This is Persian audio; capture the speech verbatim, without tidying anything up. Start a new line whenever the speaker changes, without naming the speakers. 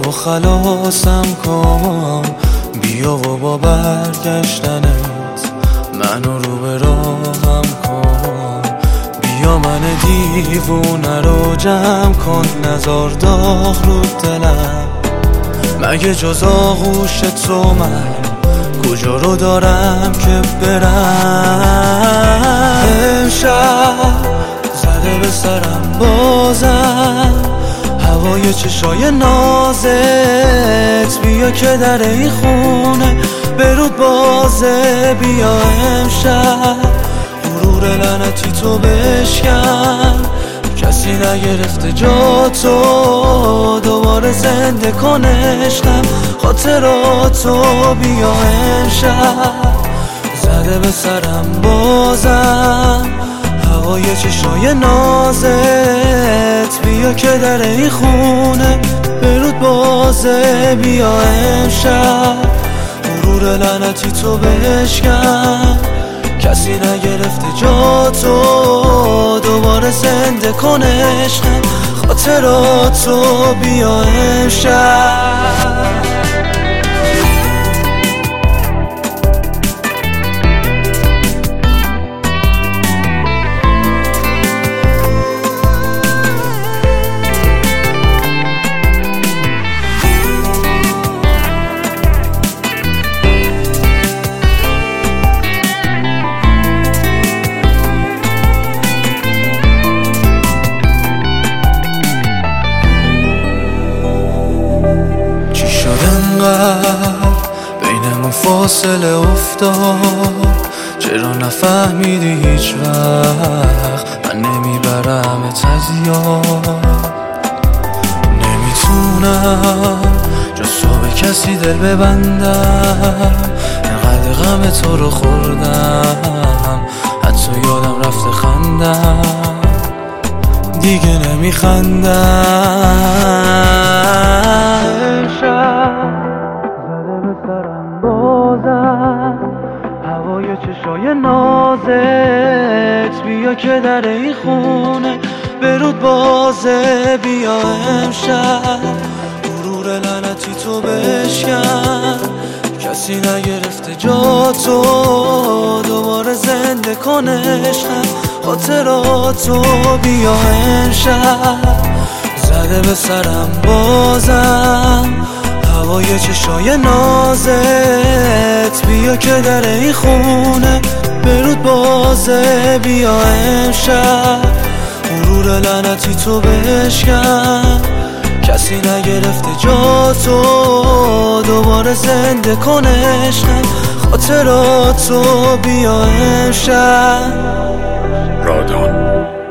و خلاصم کن، بیا و با برگشتنت منو رو به راهم کن. بیا من دیوونه رو جمع کن، نزار داغ رو دلم. مگه جز آغوش تو من کجا رو دارم که برم؟ امشب زده به سرم بازم هوای چشای نازت. بیا که در این خونه برود بازه. بیا امشب غرور لعنتی تو بشکن، کسی نگرفته جا تو. دوباره زنده کن عشقم خاطراتو. بیا امشب زده به سرم بازم هوای چشای نازت. بیا که در این خونه برود بازه. بیا امشب غرور لعنتی تو بشکن، کسی نگرفته جا تو. دوباره زنده کن عشقم خاطراتو. بیا امشب بینمون فاصله افتاد، چرا نفهمیدی هیچ وقت من نمیبرمت از یاد؟ نمیتونم جز تو به کسی دل ببندم، انقدر غم تو رو خوردم حتی یادم رفته خندم. دیگه نمیخندم. سرم بازم هوای چشای نازت. بیا که در این خونه برود بازه. بیا امشب غرور لعنتی تو بشکن، کسی نگرفته جا تو. دوباره زنده کن عشقم خاطراتو. بیا امشب زده به سرم بازم هوای چشای نازت. بیا که در این خونه برود بازه. بیا امشب غرور لعنتی تو بشکن، کسی نگرفته جا تو. دوباره زنده کن عشقم خاطراتو. بیا امشب
رادان